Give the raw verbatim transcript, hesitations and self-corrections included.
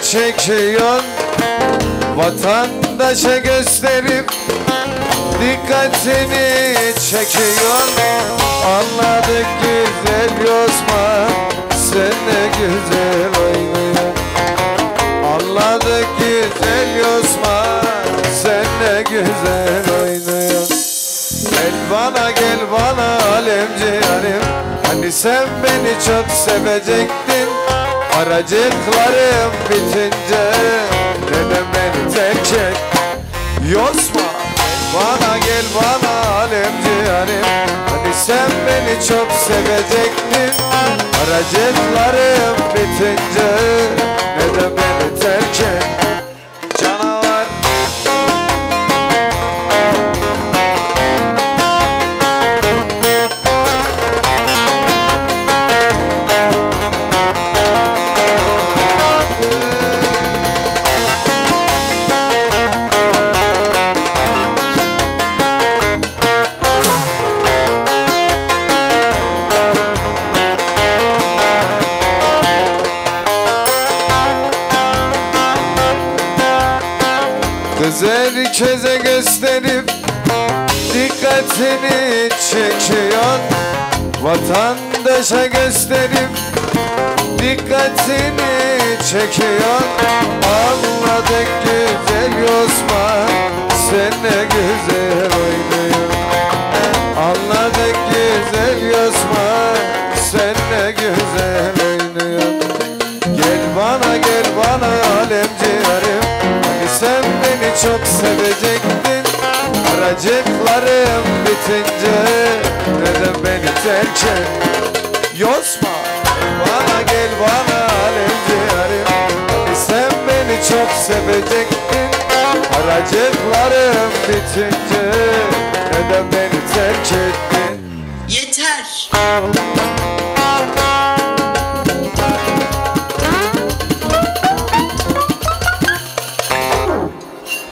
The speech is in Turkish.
çekiyorsun, vatandaşa gösterip dikkatini çekiyorsun. Anladık güzel Osman, sen ne güzel oynuyorsun. Anladık güzel Osman, sen ne güzel oynuyorsun. Gel bana gel bana alemci yarim, hani sen beni çok sevecektin. Aracıklarım bitince neden beni terk et? Yosma bana gel bana alemci yarim, hani sen beni çok sevecektin. Aracıklarım bitince neden beni terk et? Canavar kız herkese gösterip dikkatini çekiyorsun. Vatandaşa gösterip dikkatini çekiyorsun. Anladık güzel Osman, sen ne güzel oynuyorsun. Anladık güzel Osman, sen ne güzel oynuyorsun. Gel bana gel bana alemci yarim, hani sen beni çok sevecektin. Aracıklarım bitince neden beni terk et? Yosma bana gel bana alemci yarim, hani sen beni çok sevecektin. Aracıklarım bitince neden beni terk ettin? Yeter.